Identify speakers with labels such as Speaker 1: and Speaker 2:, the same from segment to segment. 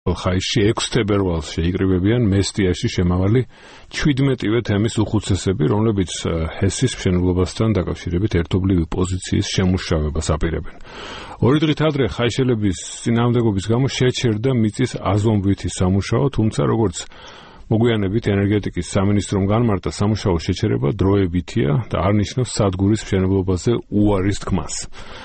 Speaker 1: ხაისში 6 თებერვალს შეიკრიბებიან მესტიაში შემავალი 17-ვე თემის უხუცესები, რომლებიც ჰესის მშენებლობასთან დაკავშირებით ერთობლივი პოზიციის შემუშავებას აპირებენ. 2 დღით ადრე ხაიშელების წინააღმდეგობის გამო შეჩერდა მიწის აზომვითი სამუშაო, თუმცა როგორც მოგვიანებით ენერგეტიკის სამინისტრომ განმარტა, სამუშაო შეჩერება დროებითია და არ ნიშნავს სადგურის მშენებლობაზე უარის თქმას.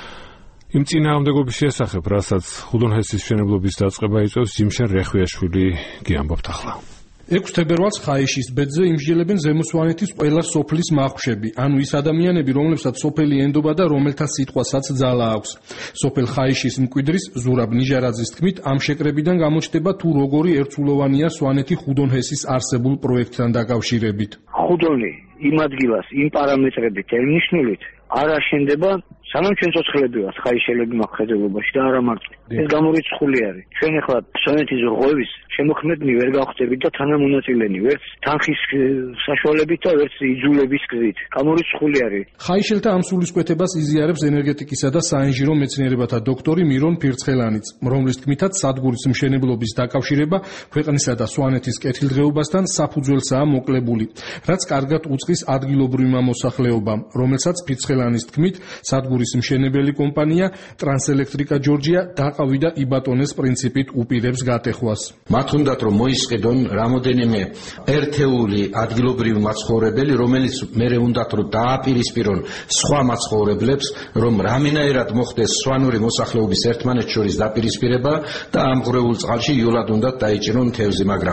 Speaker 1: იმ წინააღმდეგობის შესახებ, რასაც ხუდონჰესის მშენებლობის დაწყება იწვევს, ჯიმშენ რეხვიაშვილი გიამბობთ ახლა.
Speaker 2: 6 თებერვალს ხაიშის ბედზე იმსჯელებენ ზემოსვანეთის ყველა სოფლის მახუშები, ანუ ის ადამიანები, რომლებსაც სოფელი ენდობა და რომელთა სიტყვასაც ძალა აქვს. სოფელ ხაიშის მკვიდრის ზურაბ ნიჟარაძის თქმით, ამ შეკრებიდან გამოჩნდება თუ როგორი ერთსულოვანია სვანეთი ხუდონჰესის არსებულ პროექტთან დაკავშირებით.
Speaker 3: ხუდონი იმ ადგილას, იმ პარამეტრებით ელნიშნულით არ აშენდება, სანამ ჩვენ ცოცხლები ვართ ხაიშელები მახედელობაში და არა მარტო. ეს გამორიცხული არის. ჩვენ ახლა სვანეთის ზღვების შემოქმედნი ვერ გავხდებით და თანამონაწილენი ვერც თანხის საშუალებით და ვერც იძულების გზით. გამორიცხული არის.
Speaker 2: ხაიშელთა ამ სულისკვეთებას იზიარებს ენერგეტიკისა და საინჟინრო მეცნიერებათა დოქტორი მირონ ფირცხელანიც, რომლის თქმითაც სადგურის მშენებლობის დაკავშირება ქვეყნისა და სვანეთის კეთილდღეობასთან საფუძველსაა მოკლებული, რაც კარგად უწყის ადგილობრივმა მოსახლეობამ, რომელსაც ფირცხელანის თქმით სადგურის მშენებელი კომპანია ტრანსელექტრიკა ჯორჯია დაყავიდა იბატონეს პრინციპით უპირებს გატეხვას.
Speaker 4: მათ უნდათ რომ მოისყიდონ რამოდენიმე ერთეული ადგილობრივი მაცხოვრებელი, რომელიც მერე უნდათ რომ დააპირისპირონ სხვა მაცხოვრებლებს, რომ რამენაირად მოხდეს სვანური მოსახლეობის ერთმანეთს შორის დაპირისპირება და ამ ღრეულ წყალში იოლად უნდათ დაიჭირონ თევზი, მაგრამ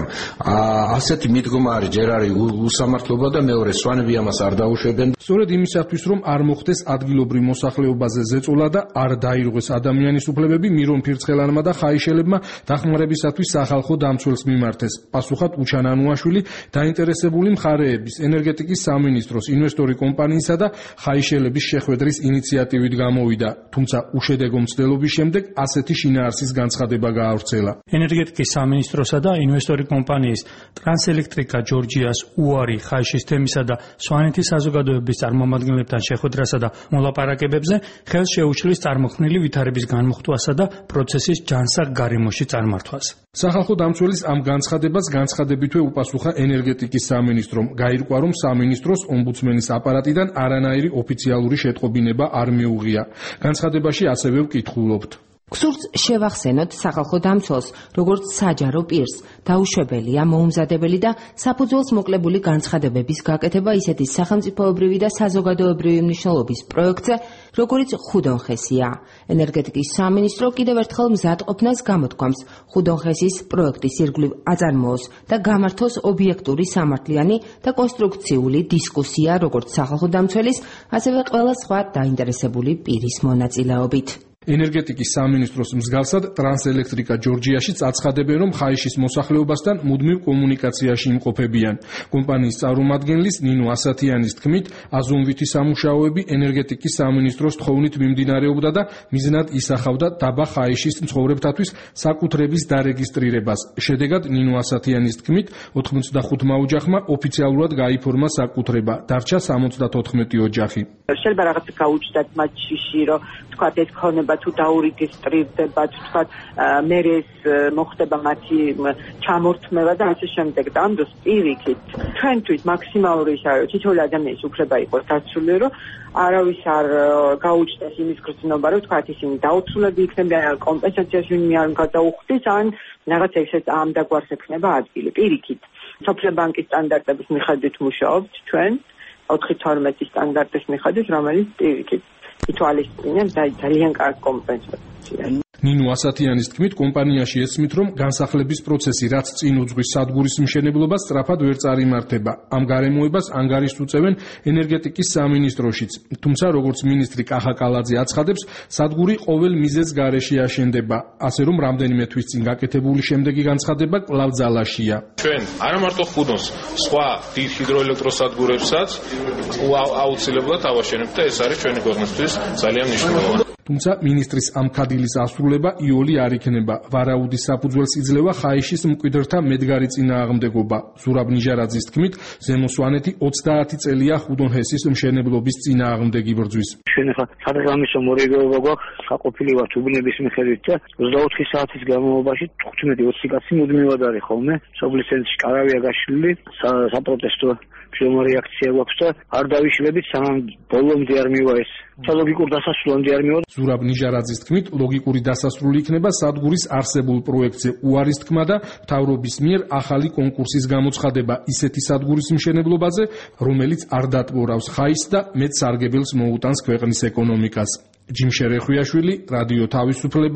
Speaker 4: ასეთი მიდგომა არის ჯერ არის უსამართლობა და მეორე სვანები ამას არ დაუშვებენ.
Speaker 2: სწორედ იმისათვის რომ არ მოხდეს ადგილობრივ მოსახლეობაზე ზეწოლა და არ დაირღვეს ადამიანის უფლებები, მირონ ფირცხელანმა და ხაიშელებმა დახმარებისათვის სახალხო დამცველს მიმართეს. პასუხად უჩან ანუაშვილი დაინტერესებული მხარეების, ენერგეტიკის სამინისტროს, ინვესტორი კომპანიისა და ხაიშელების შეხვედრის ინიციატივით გამოვიდა, თუმცა უშედეგო მცდელობის შემდეგ ასეთი შინაარსის განცხადება გაავრცელა.
Speaker 5: ენერგეტიკის სამინისტროსა და ინვესტორი კომპანიის ტრანსელექტრიკა ჯორჯიას უარი ხაიშის თემისა და სვანეთის საზოგადოების წარმომადგენლებთან შეხვედრასა და მოლაპარაკებებზე ხელს შეუშლის წარმოქმნილი ვითარების განმუხტვასა და პროცესის ჯანსაღ გარემოში წარმართვას.
Speaker 2: სახალხო დამცველის ამ განცხადებას განცხადებითვე უპასუხა ენერგეტიკის სამინისტრომ. გაირკვა, რომ სამინისტროს ომბუდსმენის აპარატიდან არანაირი ოფიციალური შეტყობინება არ მიუღია. განცხადებაში ასევე ვკითხულობთ.
Speaker 6: გსურს შევახსენოთ სახალხო დამცველს, როგორც საჯარო პირს, დაუშვებელია, მოუმზადებელი და საფუძველს მოკლებული განცხადებების გაკეთება ისეთი სახელმწიფოებრივი და საზოგადოებრივი მნიშვნელობის პროექტზე, როგორიც ხუდონჰესია. ენერგეტიკის სამინისტრო კიდევ ერთხელ მზადყოფნას გამოთქვამს ხუდონჰესის პროექტის ირგვლივ აწარმოოს და გამართოს ობიექტური, სამართლიანი და კონსტრუქციული დისკუსია როგორც სახალხო დამცველის, ასევე ყველა სხვა დაინტერესებული პირის მონაწილეობით.
Speaker 2: ენერგეტიკის სამინისტროს მსგავსად ტრანსელექტრიკა ჯორჯიაში წაცხადებენ, რომ ხაიშის მოსახლეობასთან მუდმივ კომუნიკაციაში იმყოფებიან. კომპანიის წარმომადგენლის ნინო ასათიანის თქმით, აზომვითი სამუშაოები ენერგეტიკის სამინისტროს თხოვნით მიმდინარეობდა და მიზნად ისახავდა დაბა ხაიშის მცხოვრებთათვის საკუთრების დარეგისტრირებას. შედეგად ნინო ასათიანის თქმით, 85 ოჯახმა ოფიციალურად გაიფორმა საკუთრება, დარჩა 74 ოჯახი.
Speaker 7: შეიძლება რაღაც გაუჩნდათ მათში, რომ თქვა ეს ქონება თუ დაურეგისტრირდებათ, თქვა მერეს მოხდება მათი ჩამორთმევა და ასე შემდეგ. და ამ დროს პირიქით ჩვენთვის მაქსიმალური ის არის, თითოეული ადამიანის უფლება იყოს დაცული, რომ არავის არ გაუჩნდეს იმის გრძნობა, რომ თქვა ისინი დაუცულები იქნებიან, კომპენსაციას ვინმე არ გადაუხდის, ან რაღაც ესეთ ამ დაგვარს ექნება ადგილი. პირიქით სოფლიო ბანკის სტანდარტების მიხედვით მუშაობთ ჩვენ 4.12 სტანდარტის მიხედვით, რომელიც პირიქით ითვალისწინებს ძალიან კარგ კომპენსაციას.
Speaker 2: ნინო ასათიანის თქმით, კომპანიაში ესმით, რომ განსახლების პროცესი, რაც წინ უძღვის სადგურის მშენებლობას, სწრაფად ვერ წარიმართება. ამ გარემოებას ანგარიშს უწევენ ენერგეტიკის სამინისტროშიც. თუმცა, როგორც მინისტრი კახა კალაძე აცხადებს, სადგური ყოველ მიზეზს გარეშე აშენდება, ასე რომ რამდენიმე თვის წინ გაკეთებული შემდეგი განცხადება კვლავ ძალაშია.
Speaker 8: ჩვენ არა მარტო ხუდონს, სხვა დიდ ჰიდროელექტროსადგურებსაც აუცილებლად ავაშენებთ და ეს არის ჩვენი ქვეყნისთვის ძალიან მნიშვნელოვანი.
Speaker 2: თუმცა მინისტრის ამ კადილის ასრულება იოლი არ იქნება. ვარაუდის საფუძველს იძლევა ხაიშის მკვიდრთა მედგარი წინააღმდეგობა. ზურაბ ნიჟარაძის თქმით, ზემო სვანეთი 30 წელია ხუდონჰესის მშენებლობის წინააღმდეგი ბრძვის.
Speaker 3: ჩვენ ახლა სადღამისო მორიგეობა გვაქვს, საყოფილი ვართ უბნების მიხედვით და 24 საათის განმავლობაში 15-20 კაცი მუდმივად არის ხოლმე. სოფლის ცენტრში კარავია გაშლილი, საპროტესტო რეაქცია გვაქვს და არ დავიშლებით სანამ ბოლომდე არ მივა ეს. ლოგიკურ დასასრულამდე არ მივა.
Speaker 2: ზურაბ ნიჟარაძის თქმით, ლოგიკური დასასრული იქნება სადგურის არსებულ პროექტზე უარის თქმა და მთავრობის მიერ ახალი კონკურსის გამოცხადება ისეთი სადგურის მშენებლობაზე, რომელიც არ დატბორავს ხაისს და მეტ სარგებელს მოუტანს ქვეყნის ეკონომიკას. ჯიმ შერეხვიაშვილი, რადიო თავისუფლება.